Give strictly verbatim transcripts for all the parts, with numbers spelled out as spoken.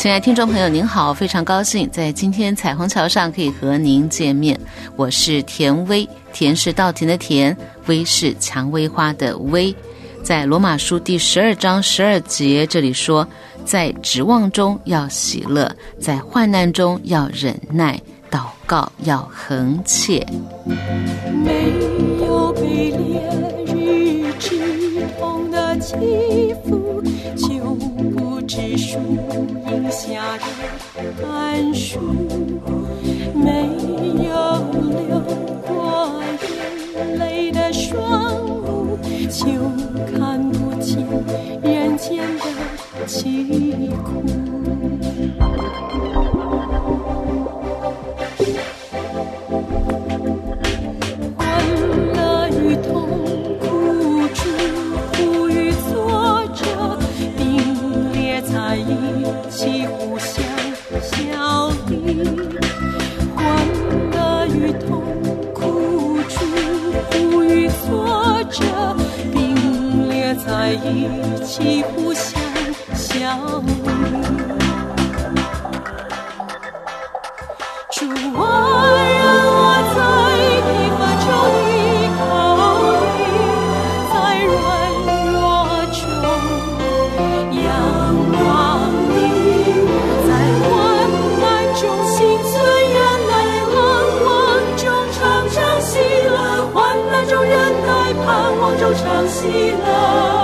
亲爱的听众朋友您好，非常高兴在今天彩虹桥上可以和您见面，我是田薇，田是稻田的田，薇是蔷薇花的薇。在罗马书第十二章十二节这里说，在指望中要喜乐，在患难中要忍耐，祷告要恒切。 没有被烈日之痛的欺负，就不知树荫下的寒暑，没有流过眼泪的双目，就看不见人间的疾苦。一起互相相遇，主啊，让我在疲乏中依靠你，在软弱中仰望你，在患难中心存忍耐，盼望中常常喜乐，患难中忍耐，盼望中常喜乐。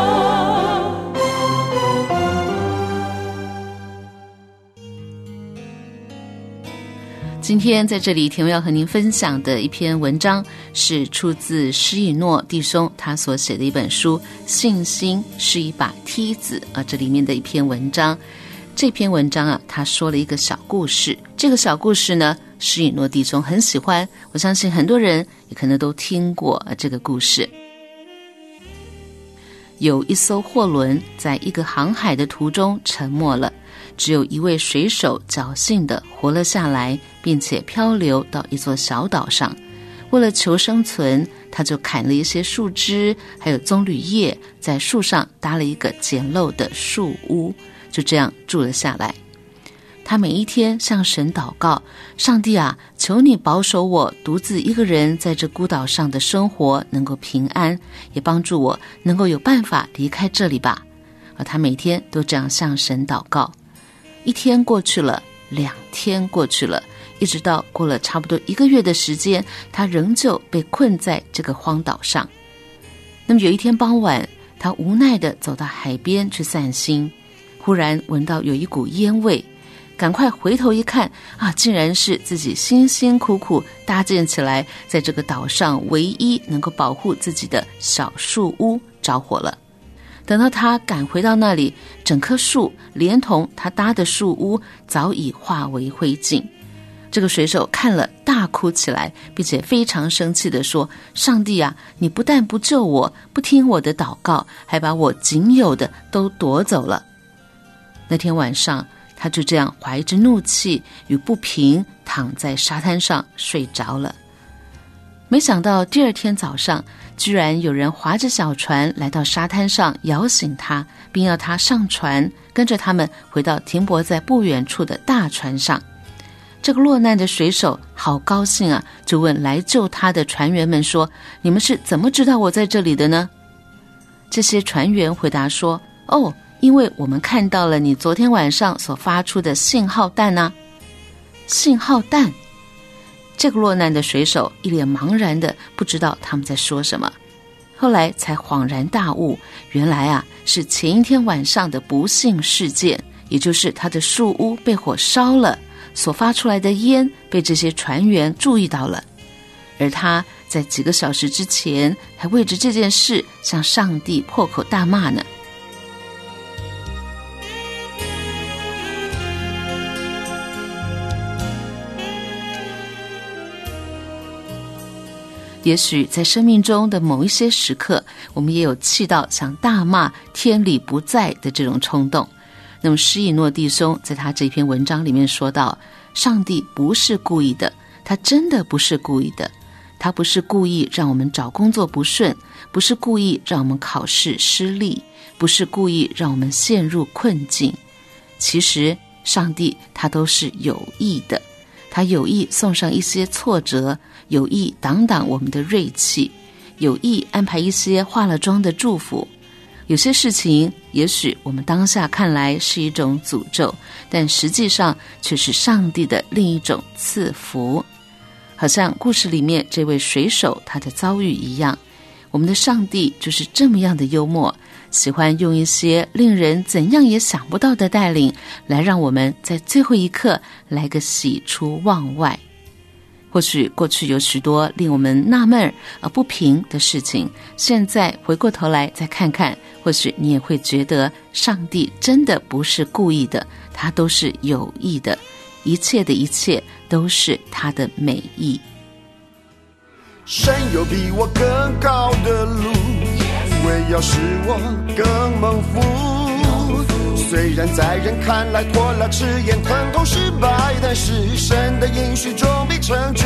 今天在这里田薇要和您分享的一篇文章是出自施以诺弟兄他所写的一本书《信心是一把梯子》啊，这里面的一篇文章。这篇文章啊，他说了一个小故事，这个小故事呢，施以诺弟兄很喜欢，我相信很多人也可能都听过啊这个故事。有一艘货轮在一个航海的途中沉没了，只有一位水手侥幸地活了下来，并且漂流到一座小岛上。为了求生存，他就砍了一些树枝还有棕榈叶，在树上搭了一个简陋的树屋，就这样住了下来。他每一天向神祷告，上帝啊，求你保守我独自一个人在这孤岛上的生活能够平安，也帮助我能够有办法离开这里吧。而他每天都这样向神祷告。一天过去了，两天过去了，一直到过了差不多一个月的时间，他仍旧被困在这个荒岛上。那么有一天傍晚，他无奈地走到海边去散心，忽然闻到有一股烟味，赶快回头一看啊，竟然是自己辛辛苦苦搭建起来在这个岛上唯一能够保护自己的小树屋着火了。等到他赶回到那里，整棵树连同他搭的树屋早已化为灰烬。这个水手看了大哭起来，并且非常生气地说，上帝啊，你不但不救我，不听我的祷告，还把我仅有的都夺走了。那天晚上他就这样怀着怒气与不平躺在沙滩上睡着了。没想到第二天早上，居然有人划着小船来到沙滩上摇醒他，并要他上船，跟着他们回到停泊在不远处的大船上。这个落难的水手好高兴啊，就问来救他的船员们说，你们是怎么知道我在这里的呢？这些船员回答说，哦，因为我们看到了你昨天晚上所发出的信号弹啊。信号弹？这个落难的水手一脸茫然的不知道他们在说什么，后来才恍然大悟，原来啊是前一天晚上的不幸事件，也就是他的树屋被火烧了，所发出来的烟被这些船员注意到了，而他在几个小时之前还为着这件事向上帝破口大骂呢。也许在生命中的某一些时刻，我们也有气到想大骂天理不在的这种冲动。那么施以诺弟兄在他这篇文章里面说到，上帝不是故意的，他真的不是故意的，他不是故意让我们找工作不顺，不是故意让我们考试失利，不是故意让我们陷入困境。其实上帝他都是有意的，他有意送上一些挫折，有意挡挡我们的锐气，有意安排一些化了妆的祝福。有些事情也许我们当下看来是一种诅咒，但实际上却是上帝的另一种赐福。好像故事里面这位水手他的遭遇一样，我们的上帝就是这么样的幽默，喜欢用一些令人怎样也想不到的带领，来让我们在最后一刻来个喜出望外。或许过去有许多令我们纳闷而不平的事情，现在回过头来再看看，或许你也会觉得上帝真的不是故意的，他都是有意的，一切的一切都是他的美意。 神有比我更高的路，为要使我更蒙福。虽然在人看来脱了赤焰疼痛失败，但是神的应许终必成就。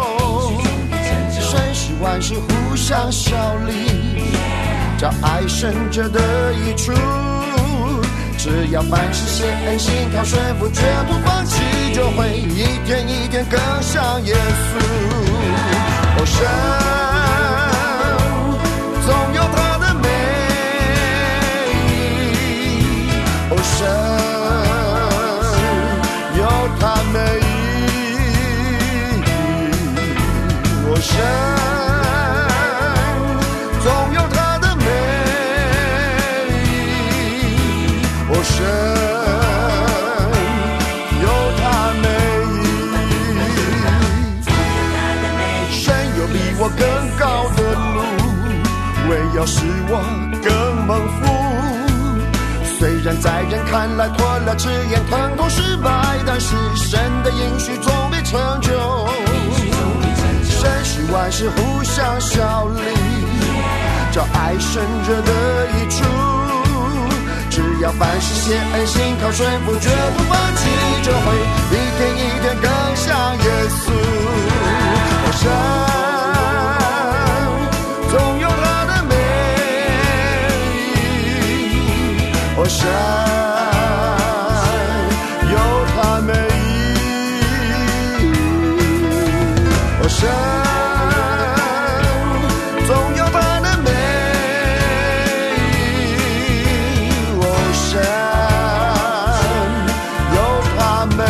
神使万事互相效力，照爱生者的益处。只要凡事献恩，心靠顺服，绝不放弃，就会一天一天更像耶稣。哦，神总有他的美意，哦，神有他美意，哦，神总有他的美意，哦，神有他美意，神有比我更高的路，为要使我更蒙福。虽然在人看来脱了赤焰疼痛失败，但是神的应许终必成就。神使万事互相效力，照爱生者的益处。只要凡事献恩，心靠顺服，绝不放弃，就会一天一天更像耶稣。哦，神总有他的美意，哦，神有他美意，哦，神总有他的美意，哦，神有他美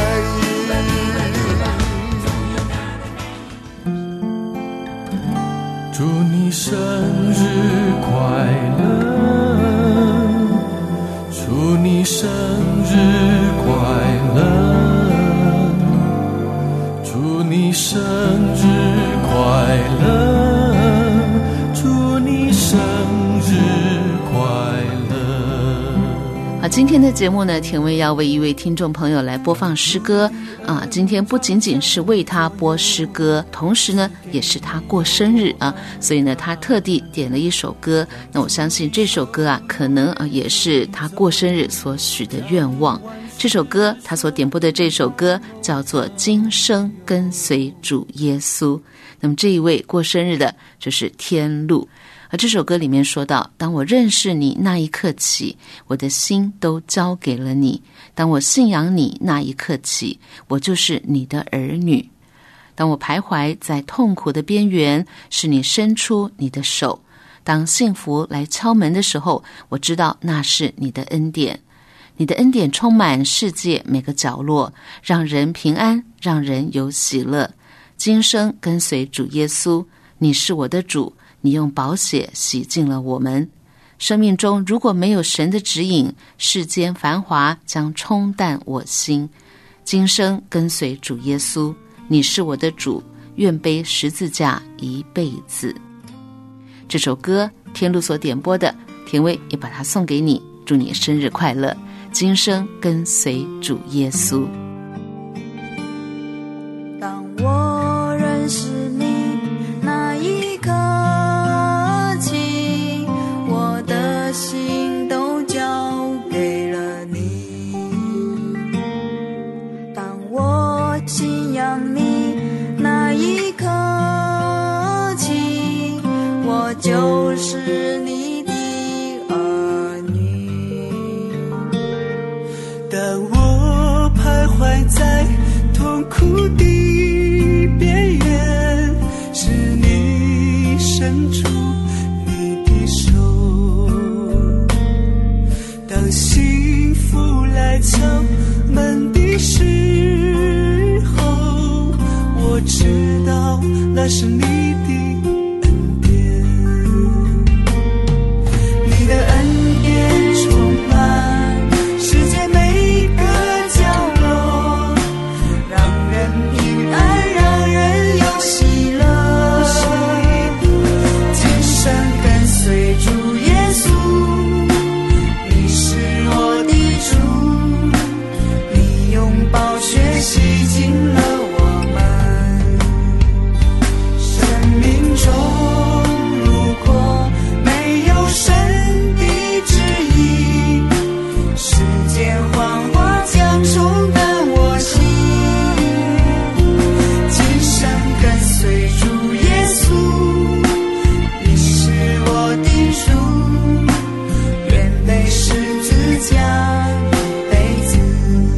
意。 祝你生日快乐，祝你生日快乐，祝你生日快乐，祝你生日快乐。 好，今天的节目呢，田薇要为一位听众朋友来播放诗歌啊。今天不仅仅是为他播诗歌，同时呢，也是他过生日啊，所以呢，他特地点了一首歌。那我相信这首歌啊，可能啊也是他过生日所许的愿望。这首歌，他所点播的这首歌叫做《今生跟随主耶稣》。那么这一位过生日的就是天路。而这首歌里面说到，当我认识你那一刻起，我的心都交给了你。当我信仰你那一刻起，我就是你的儿女。当我徘徊在痛苦的边缘，是你伸出你的手。当幸福来敲门的时候，我知道那是你的恩典。你的恩典充满世界每个角落，让人平安，让人有喜乐。今生跟随主耶稣，你是我的主，你用宝血洗净了我们。生命中如果没有神的指引，世间繁华将冲淡我心。今生跟随主耶稣，你是我的主，愿背十字架一辈子。这首歌天路所点播的，田薇也把它送给你，祝你生日快乐。今生跟随主耶稣。 当我认识你那一刻起，我的心都交给了你。当我信仰你那一刻起，我就是你的儿女。 当我痛苦的边缘，是你伸出你的手。当幸福来敲门的时候，我知道那是你的恩典。你的恩典充满世界每个角落，让人平安，让人有喜乐。今生跟随主耶稣，你是我的主，你用宝血洗净了我们。生命中如果没有神的旨意，世间谎话将冲淡我心。今生跟随主耶稣，你是我的主，愿背十字架一辈子。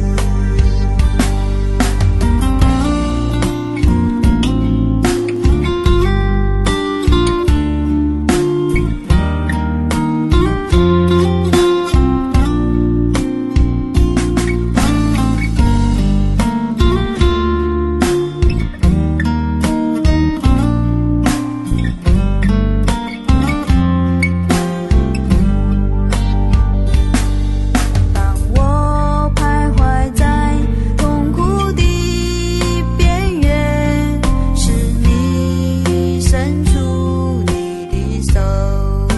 当我徘徊在痛苦的边缘，是你伸出你的手。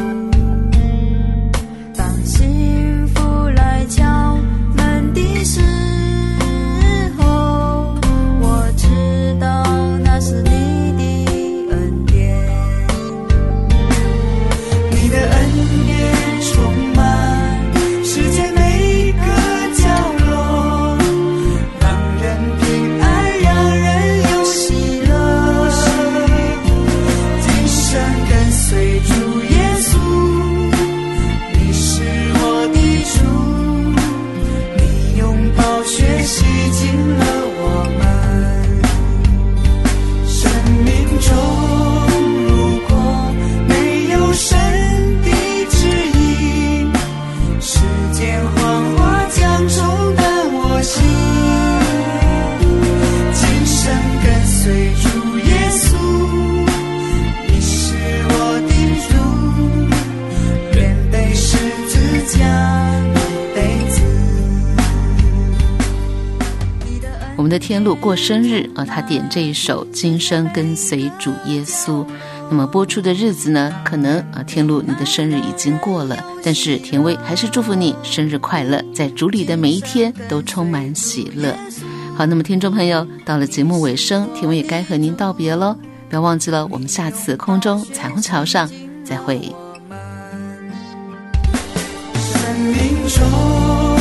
当幸福来敲门的时候，我知道那是你的恩典。你的恩典充满世界每个角落，让人平安，让人有喜乐。今生跟随主耶稣，你是我的主，你用宝血洗净了我们。生命中如果没有神的旨意，世间谎话将冲淡我心。今生跟随主耶稣，你是我的主，愿背十字架一辈子。 我们的天路过生日啊，他点这一首《今生跟随主耶稣》。那么播出的日子呢，可能啊天路你的生日已经过了，但是田薇还是祝福你生日快乐，在主里的每一天都充满喜乐。好，那么听众朋友，到了节目尾声，田薇也该和您道别喽。不要忘记了，我们下次空中彩虹桥上再会。 生命中